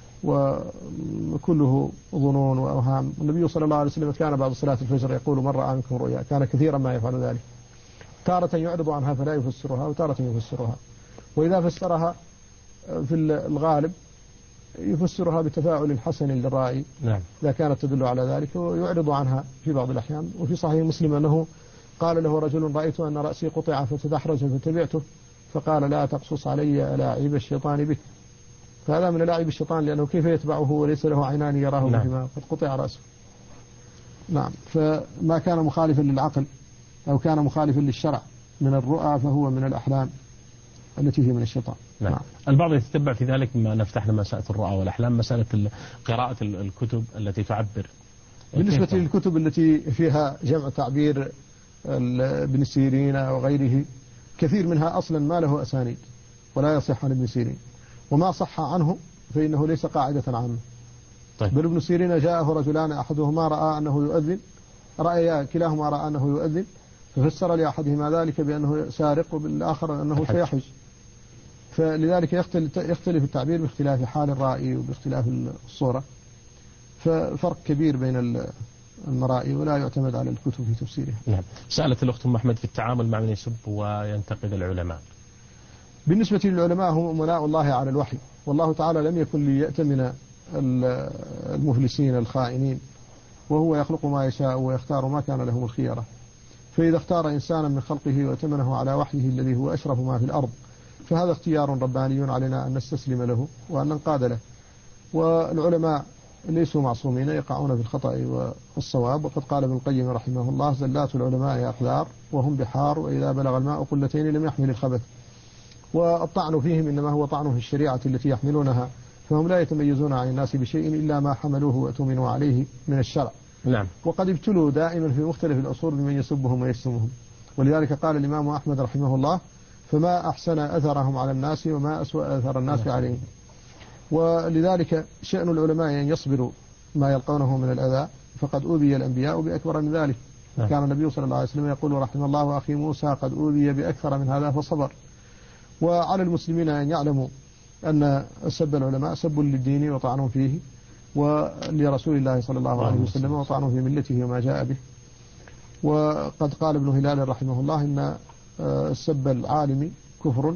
وكله ظنون وأوهام. النبي صلى الله عليه وسلم كان بعد صلاة الفجر يقول من رأى منكم رؤيا، كان كثيرا ما يفعل ذلك، تارة يعرض عنها فلا يفسرها وتارة يفسرها، وإذا فسرها في الغالب يفسرها بتفاعل حسن للرائي. نعم. إذا كانت تدل على ذلك ويعرض عنها في بعض الأحيان. وفي صحيح مسلم أنه قال له رجل رأيت أن رأسي قطع فتدحرج فتبعته فقال لا تقصص علي ألاعيب الشيطان بك. فهذا من لاعب الشيطان لأنه كيف يتبعه وليس له عينان يراه بهما. نعم. قد قطع رأسه. نعم. فما كان مخالفا للعقل أو كان مخالفا للشرع من الرؤى فهو من الأحلام التي هي من الشيطان. نعم. نعم. البعض يتتبع في ذلك ما نفتحنا مسألة الرؤى والأحلام مسألة قراءة الكتب التي تعبر. بالنسبة للكتب التي فيها جمع تعبير ابن سيرين وغيره كثير منها أصلا ما له أسانيد ولا يصح عن ابن سيرين، وما صح عنه فإنه ليس قاعدة عامة. طيب. بل ابن سيرين جاءه رجلان أحدهما رأى أنه يؤذن، رأي كلاهما رأى أنه يؤذن ففسر لأحدهما ذلك بأنه سارق وبالآخر أنه سيحج. فلذلك يختلف, يختلف التعبير باختلاف حال الرائي وباختلاف الصورة، ففرق كبير بين المرائي ولا يعتمد على الكتب في تفسيرها. نعم. سألت الأخت أم أحمد في التعامل مع من يسب وينتقد العلماء. بالنسبة للعلماء هم أمناء الله على الوحي، والله تعالى لم يكن ليأتمن المفلسين الخائنين، وهو يخلق ما يشاء ويختار ما كان لهم الخيرة. فإذا اختار إنسانا من خلقه وأتمنه على وحيه الذي هو أشرف ما في الأرض فهذا اختيار رباني علينا أن نستسلم له وأن ننقاد له. والعلماء ليسوا معصومين، يقعون في الخطأ والصواب. وقد قال ابن القيم رحمه الله زلات العلماء أقدار وهم بحار وإذا بلغ الماء قلتين لم يحمل الخبث. والطعن فيهم إنما هو طعن في الشريعة التي يحملونها، فهم لا يتميزون عن الناس بشيء إلا ما حملوه وأتمنوا عليه من الشرع. نعم. وقد ابتلوا دائما في مختلف الأصول بمن يسبهم ويشتمهم، ولذلك قال الإمام أحمد رحمه الله: فما أحسن أثرهم على الناس وما أسوأ أثر الناس عليهم. ولذلك شأن العلماء أن يصبروا ما يلقونه من الأذى، فقد أوذي الأنبياء بأكبر من ذلك. كان النبي صلى الله عليه وسلم يقول: رحم الله أخي موسى قد أوذي بأكثر من هذا فصبر. وعلى المسلمين أن يعلموا أن سب العلماء سب للدين وطعنوا فيه، ولرسول الله صلى الله عليه وسلم وطعنوا في ملته وما جاء به. وقد قال ابن هلال رحمه الله إن سب العالم كفر،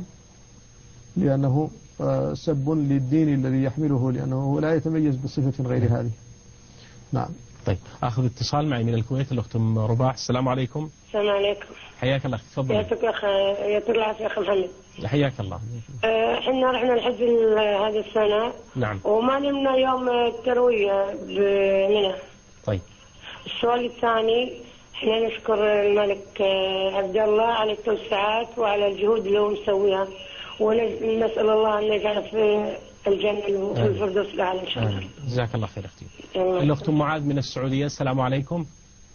لأنه سب للدين الذي يحمله، لأنه لا يتميز بصفة غير هذه. نعم. طيب، أخذ اتصال معي من الكويت الأخت أم رباح. السلام عليكم. السلام عليكم. حياك الله، تفضل. حياك أخ يطلع شيخ محمد. حياك الله. احنا رحنا الحج هذه السنة. نعم. وما نمنا يوم التروية بمنى. طيب. السؤال الثاني، احنا نشكر الملك عبد الله على التوسعات وعلى الجهود اللي هو مسويها، ونسأل الله أن يجعل في الجنة وفي الفردوس الأعلى إن شاء الله. جزاك الله خير أختي. الأخت معاذ من السعودية. السلام عليكم.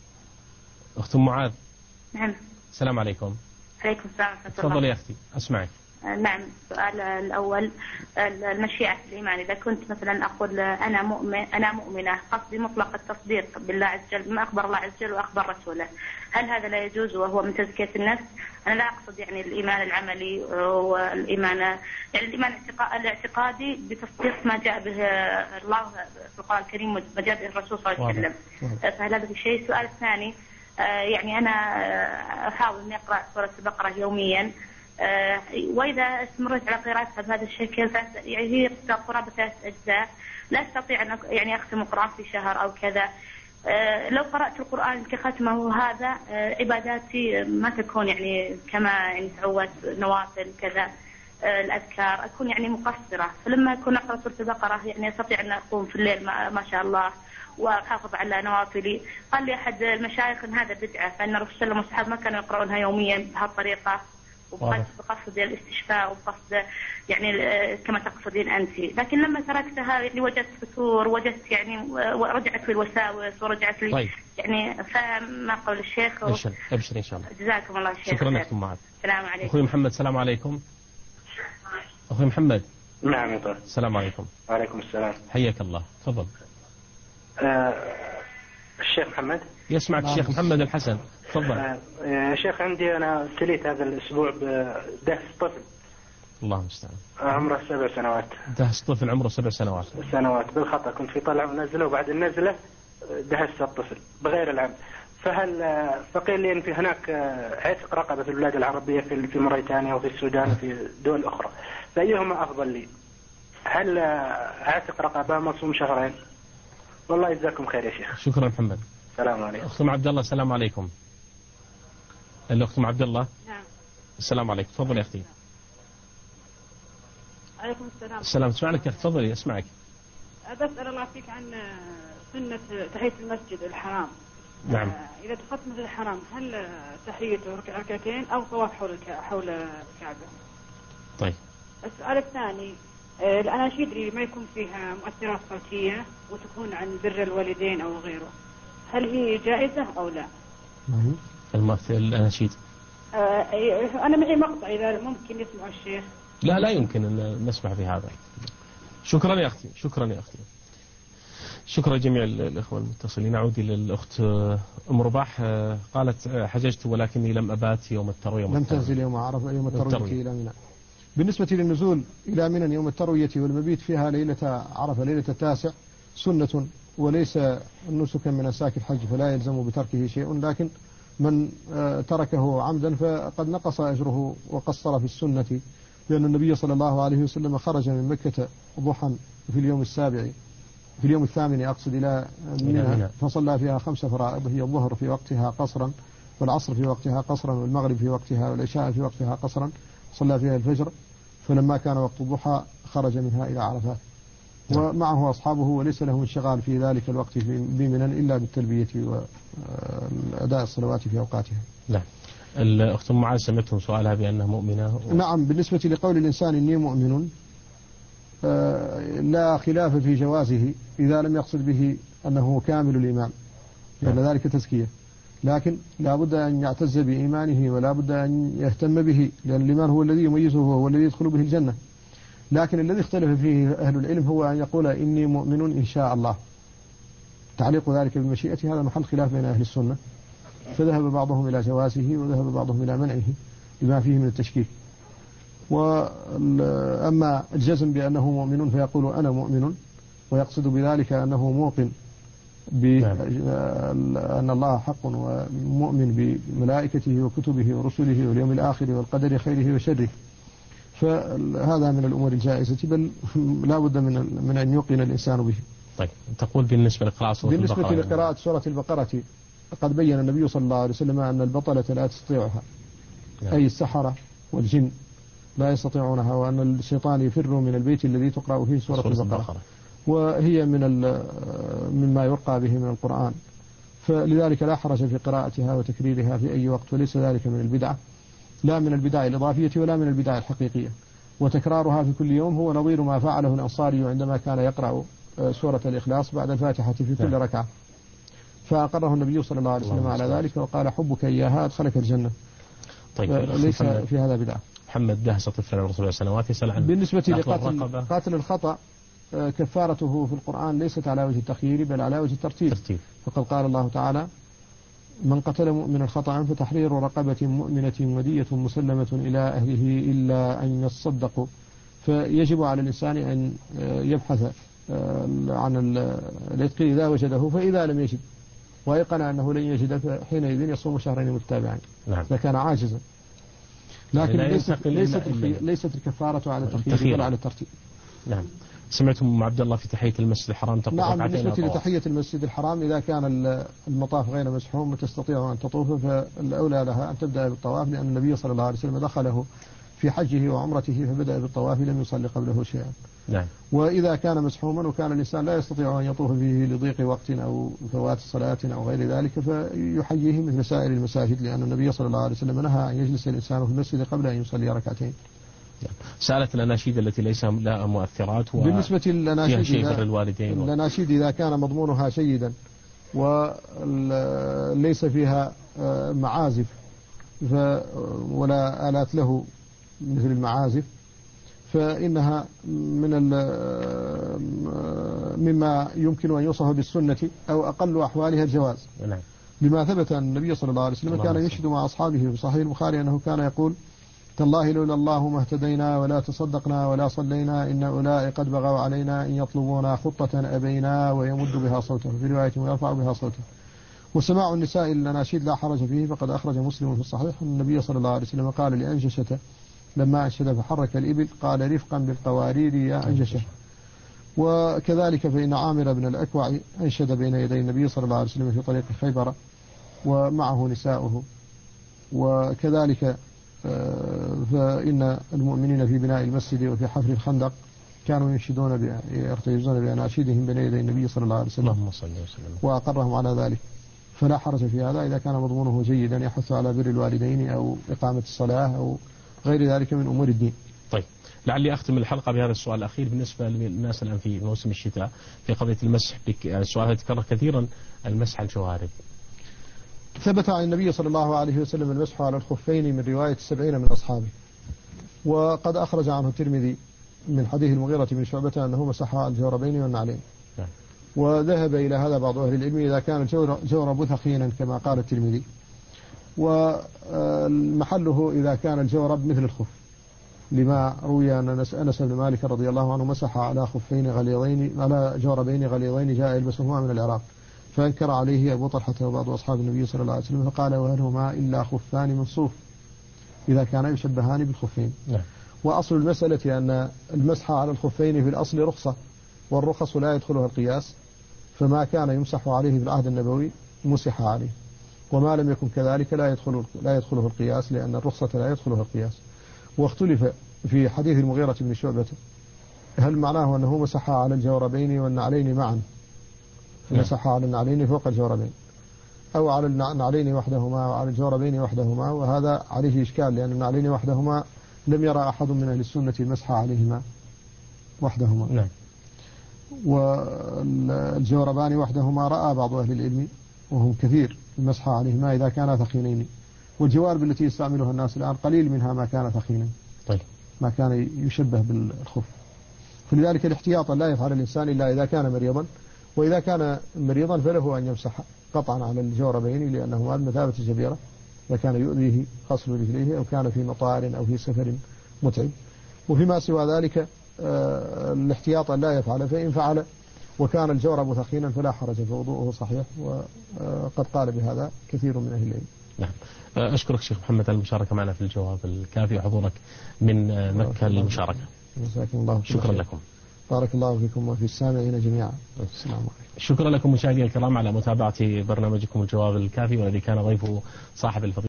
أخت معاذ. نعم. السلام عليكم. عليكم السلام. تفضلي يا أختي، أسمعك. نعم. السؤال الأول، المشيئة في الإيمان. إذا كنت مثلا أقول أنا مؤمن أنا مؤمنة، قصدي مطلق التصديق بالله عز وجل بما أخبر الله عز وجل وأخبر رسوله، هل هذا لا يجوز وهو من تزكية النفس؟ أنا لا أقصد يعني الإيمان العملي والإيمان يعني الإيمان الاعتقادي بتصديق ما جاء به الله في القرآن الكريم وما جاء به الرسول صلى الله عليه وسلم. فهل هذا الشيء؟ السؤال الثاني، يعني أنا أحاول أن أقرأ سورة البقرة يوميا، وإذا استمرت على قراءتها بهذا الشكل يعني هي قرابة ثلاث أجزاء، لا أستطيع أن يعني أختم القرآن في شهر أو كذا. لو قرأت القرآن كختمه هذا عباداتي ما تكون يعني كما يعني تعودت، نوافل كذا الأذكار أكون يعني مقصرة. فلما أكون أقرأ سورة البقرة يعني أستطيع أن أقوم في الليل ما, ما شاء الله وأحافظ على نوافلي. قال لي أحد المشايخ أن هذا بدعة، فإن الرسول صلى الله عليه وسلم والصحابة ما كانوا يقرؤونها يوميا بهالطريقة وبقصد الاستشفاء وبقصد يعني كما تقصدين أنت. لكن لما تركتها يعني وجدت فتور، وجدت يعني ورجعت في الوساوس ورجعت لي. طيب. يعني فما قول الشيخ. أبشر أبشر إن شاء الله. جزاكم الله شيخ. شكرا لكم معاذ. السلام عليكم. أخوي محمد. السلام عليكم. أخوي محمد. نعم يا طارق. السلام عليكم. وعليكم السلام. حياك الله، تفضل. آه الشيخ محمد. يسمعك الشيخ محمد الحسن، تفضل. آه يا شيخ، عندي أنا ابتليت هذا الأسبوع بدهس طفل. الله المستعان. عمره سبع سنوات. دهس طفل عمره سبع سنوات. سنوات بالخطأ، كنت في طلع ونزله، وبعد النزلة دهس الطفل بغير العمد. فهل فقيل لي أن في هناك عتق رقبة في البلاد العربية في في موريتانيا وفي السودان وفي دول أخرى، فأيهما أفضل لي؟ هل عتق رقبة مصوم شهرين؟ والله يجزاكم خير يا شيخ. شكرا محمد. السلام عليكم. أخت عبد الله. السلام عليكم. الأخت عبد الله. نعم. السلام عليكم. تفضل يا أختي. عليكم السلام. السلام. اسمع لك يا أخت، تفضلي أسمعك. بسأل الله فيك عن سنة تحية المسجد الحرام. نعم. إذا دخلت مسجد الحرام هل تحيته ركعتين أو طواف حول حول الكعبة؟ طيب. السؤال الثاني، الأناشيد اللي ما يكون فيها مؤثرات صوتية وتكون عن بر الوالدين أو غيره، هل هي جائزة أو لا؟ نعم. المؤثر الأناشيد. آه أنا معي مقطع إذا ممكن يسمع الشيخ. لا لا يمكن أن نسمع في هذا. شكرا يا أختي. شكرا يا أختي. شكرا جميع الإخوة المتصلين. أعود إلى الأخت أم رباح. قالت حججت ولكني لم أبات يوم التروية. لم تنزل يوم عرفة يوم التروية إلى منى. بالنسبة للنزول إلى منى يوم التروية والمبيت فيها ليلة عرفة ليلة التاسع سنة وليس نسكا من أنساك الحج، فلا يلزم بتركه شيء، لكن من تركه عمدا فقد نقص أجره وقصر في السنة، لأن النبي صلى الله عليه وسلم خرج من مكة ضحى في اليوم السابع في اليوم الثامن أقصد إلى منى، فصلى فيها خمس فرائض، هي الظهر في وقتها قصرا، والعصر في وقتها قصرا، والمغرب في وقتها، والعشاء في وقتها قصرا، صلى فيها الفجر. فلما كان وقت الضحى خرج منها إلى عرفات ومعه أصحابه، وليس له انشغال في ذلك الوقت بمنى إلا بالتلبية وأداء الصلوات في أوقاتها. نعم. الأخت معاذ سمعتم سؤالها بأنها مؤمنة و... نعم. بالنسبة لقول الإنسان إني مؤمن لا خلاف في جوازه إذا لم يقصد به أنه كامل الإيمان، لأن ذلك تزكية. لكن لا بد أن يعتز بإيمانه ولا بد أن يهتم به، لأن الإيمان هو الذي يميزه وهو الذي يدخل به الجنة. لكن الذي اختلف فيه أهل العلم هو أن يقول إني مؤمن إن شاء الله، تعليق ذلك بالمشيئة هذا محل خلاف بين أهل السنة، فذهب بعضهم إلى جوازه وذهب بعضهم إلى منعه لما فيه من التشكيك. وأما الجزم بأنه مؤمن فيقول أنا مؤمن، ويقصد بذلك أنه موقن بأن الله حق ومؤمن بملائكته وكتبه ورسله واليوم الآخر والقدر خيره وشره، فهذا من الأمور الجائزة، بل لا بد من من أن يوقن الإنسان به. طيب تقول بالنسبة لقراءة سورة بالنسبة البقرة بالنسبة لقراءة سورة البقرة قد بين النبي صلى الله عليه وسلم أن البطلة لا تستطيعها، نعم. أي السحرة والجن لا يستطيعونها، وأن الشيطان يفر من البيت الذي تقرأ فيه سورة, سورة البقرة. البقرة وهي من مما يرقى به من القرآن، فلذلك لا حرج في قراءتها وتكريرها في أي وقت، وليس ذلك من البدعة، لا من البدع الإضافية ولا من البدع الحقيقية. وتكرارها في كل يوم هو نظير ما فعله الأنصاري عندما كان يقرأ سورة الإخلاص بعد الفاتحة في كل ركعة، فأقره النبي صلى الله عليه وسلم على ذلك وقال حبك إياها أدخلك الجنة. طيب ليس في هذا بدعة. محمد دهس طفل الرسول سبع سنوات يسأل عن بالنسبة لقاتل قاتل الخطأ كفارته في القرآن ليست على وجه التخيير بل على وجه الترتيب، ترتيب. فقد قال الله تعالى من قتل مؤمنا خطأ فتحرير رقبة مؤمنة ودية مسلمة إلى أهله إلا أن يصدقوا، فيجب على الإنسان أن يبحث عن العتق إذا وجده، فإذا لم يجد وأيقن أنه لن يجد فحينئذ يصوم شهرين متتابعين، نعم. فكان عاجزا. لكن يعني ليست, ليست, ليست الكفارة على التخيير بل على الترتيب. نعم. سمعتم أم عبد الله في تحية المسجد الحرام تقول نعم. بالنسبة لتحية المسجد الحرام إذا كان المطاف غير مسحوم وتستطيع أن تطوف فالأولى لها أن تبدأ بالطواف، لأن النبي صلى الله عليه وسلم دخله في حجه وعمرته فبدأ بالطواف لم يصلي قبله شيئا. نعم. وإذا كان مسحوما وكان الإنسان لا يستطيع أن يطوف فيه لضيق وقت أو فوات صلاة أو غير ذلك فيحييه مثل سائر المساجد، لأن النبي صلى الله عليه وسلم نهى أن يجلس الإنسان في المسجد قبل أن يصلي ركعتين. سألت الأناشيد التي ليس لها مؤثرات بالنسبة للأناشيد إذا, الوالدين الأناشيد إذا كان مضمونها جيدا وليس فيها معازف ولا آلات له مثل المعازف فإنها من مما يمكن أن يوصف بالسنة أو أقل أحوالها الجواز، لما ثبت أن النبي صلى الله عليه وسلم كان ينشد مع أصحابه في صحيح البخاري أنه كان يقول تالله لولا الله ما اهتدينا ولا تصدقنا ولا صلينا إن أولئك قد بغوا علينا إن يطلبونا خطة أبينا ويمد بها صوته، في رواية ويرفع بها صوته. وسماع النساء للأناشيد لا حرج فيه، فقد أخرج مسلم في الصحيح أن النبي صلى الله عليه وسلم قال لأنجشة لما أنشد فحرك الإبل قال رفقا بالقوارير يا أنجشة. وكذلك فإن عامر بن الأكوع أنشد بين يدي النبي صلى الله عليه وسلم في طريق خيبر ومعه نساؤه. وكذلك فإن المؤمنين في بناء المسجد وفي حفر الخندق كانوا ينشدون يرتجزون بأناشيدهم بين يدي النبي صلى الله عليه وسلم وأقرهم على ذلك، فلا حرج في هذا إذا كان مضمونه جيدا يحث على بر الوالدين أو إقامة الصلاة أو غير ذلك من أمور الدين. طيب لعلي أختم الحلقة بهذا السؤال الأخير بالنسبة للناس الآن في موسم الشتاء في قضية المسح، السؤال هذا يتكرر كثيرا، المسح على الجوارب. ثبت عن النبي صلى الله عليه وسلم المسح على الخفين من رواية السبعين من أصحابه، وقد أخرج عنه الترمذي من حديث المغيرة بن شعبة أنه مسح على الجوربين والنعلين، وذهب إلى هذا بعض أهل العلم إذا كان الجورب ثخينا كما قال الترمذي، ومحله إذا كان الجورب مثل الخف، لما روي أن أنس بن مالك رضي الله عنه مسح على خفين غليظين على جوربين غليظين جاء يلبسهما من العراق، فأنكر عليه أبو طلحة وبعض أصحاب النبي صلى الله عليه وسلم فقال وهل هما إلا خفان من صوف إذا كان يشبهان بالخفين. نعم. وأصل المسألة أن المسح على الخفين في الأصل رخصة، والرخص لا يدخلها القياس، فما كان يمسح عليه في العهد النبوي مسح عليه، وما لم يكن كذلك لا يدخل لا يدخله القياس، لأن الرخصة لا يدخلها القياس. واختلف في حديث المغيرة بن شعبة هل معناه أنه مسح على الجوربين والنعلين معا، مسح على النعلين فوق الجوربين، أو على النعلين وحدهما وعلى الجوربين وحدهما، وهذا عليه إشكال لأن النعلين وحدهما لم يرى أحد من أهل السنة المسح عليهما وحدهما. نعم. والجوربان وحدهما رأى بعض أهل العلم وهم كثير المسح عليهما إذا كانا ثخينين. والجوارب التي يستعملها الناس الآن قليل منها ما كان ثخينا، طيب ما كان يشبه بالخف. فلذلك الاحتياط لا يفعل الإنسان إلا إذا كان مريضا، وإذا كان مريضا فله أن يمسح قطعا على الجوربين لأنهما بمثابة الجبيرة، إذا كان يؤذيه غسل رجليه أو كان في مطار أو في سفر متعب. وفيما سوى ذلك الاحتياط لا يفعل، فإن فعل وكان الجورب ثخينا فلا حرج، فوضوءه صحيح، وقد قال بهذا كثير من أهل العلم. نعم. أشكرك شيخ محمد على المشاركة معنا في الجواب الكافي وحضورك من مكة للمشاركة. جزاكم الله شكرا خير. لكم. بارك الله فيكم وفي السامعين جميعا. السلام عليكم. شكرا لكم مشاهدينا الكرام على متابعة برنامجكم الجواب الكافي، والذي كان ضيفه صاحب الفضيلة